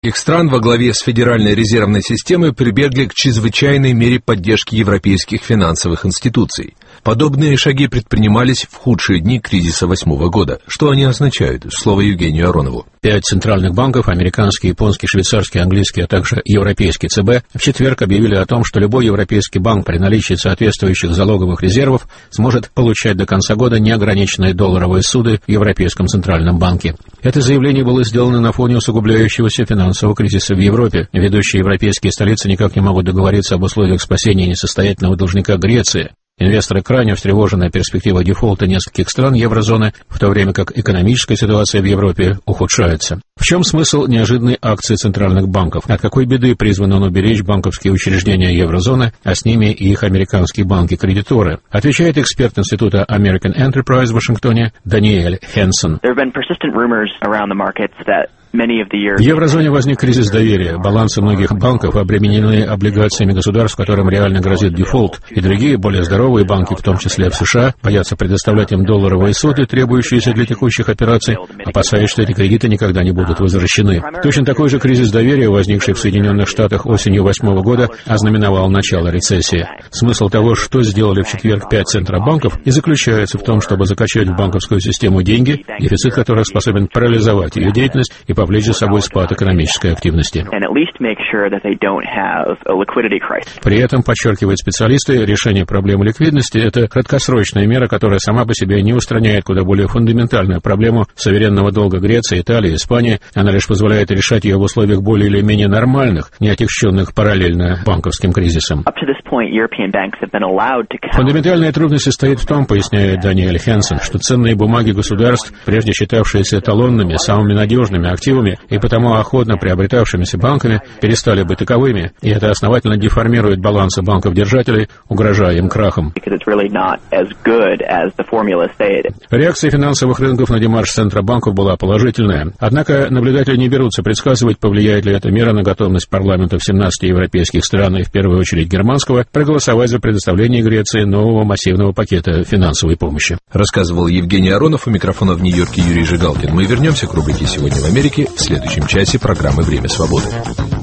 стран во главе с Федеральной резервной системой прибегли к чрезвычайной мере поддержки европейских финансовых институций. Подобные шаги предпринимались в худшие дни кризиса 2008 года. Что они означают? Слово Евгению Аронову. 5 центральных банков, американский, японский, швейцарский, английский, а также европейский ЦБ, в четверг объявили о том, что любой европейский банк при наличии соответствующих залоговых резервов сможет получать до конца года неограниченные долларовые суды в Европейском центральном банке. Это заявление было сделано на фоне усугубляющегося финансового кризиса в Европе. Ведущие европейские столицы никак не могут договориться об условиях спасения несостоятельного должника Греции. Инвесторы крайне встревожены перспективой дефолта нескольких стран еврозоны, в то время как экономическая ситуация в Европе ухудшается. В чем смысл неожиданной акции центральных банков? От какой беды призван он уберечь банковские учреждения еврозоны, а с ними и их американские банки-кредиторы? Отвечает эксперт Института American Enterprise в Вашингтоне Даниэль Хенсон. В еврозоне возник кризис доверия. Балансы многих банков обременены облигациями государств, которым реально грозит дефолт, и другие, более здоровые банки, в том числе в США, боятся предоставлять им долларовые суды, требующиеся для текущих операций, опасаясь, что эти кредиты никогда не будут возвращены. Точно такой же кризис доверия, возникший в Соединенных Штатах осенью 2008 года, ознаменовал начало рецессии. Смысл того, что сделали в четверг 5 центробанков, и заключается в том, чтобы закачать в банковскую систему деньги, дефицит которых способен парализовать ее деятельность и повлечь за собой спад экономической активности. При этом, подчеркивают специалисты, решение проблемы ликвидности – это краткосрочная мера, которая сама по себе не устраняет куда более фундаментальную проблему суверенного долга Греции, Италии, Испании. Она лишь позволяет решать ее в условиях более или менее нормальных, не отягченных параллельно банковским кризисом. Фундаментальная трудность состоит в том, поясняет Даниэль Хенсон, что ценные бумаги государств, прежде считавшиеся эталонными, самыми надежными активами и потому охотно приобретавшимися банками, перестали быть таковыми, и это основательно деформирует балансы банков-держателей, угрожая им крахом. Реакция финансовых рынков на демарш Центробанков была положительная. Однако наблюдатели не берутся предсказывать, повлияет ли эта мера на готовность парламентов 17 европейских стран и в первую очередь германского проголосовать за предоставление Греции нового массивного пакета финансовой помощи. Рассказывал Евгений Аронов, у микрофона в Нью-Йорке Юрий Жигалкин. Мы вернемся к рубрике «Сегодня в Америке» в следующем часе программы «Время свободы».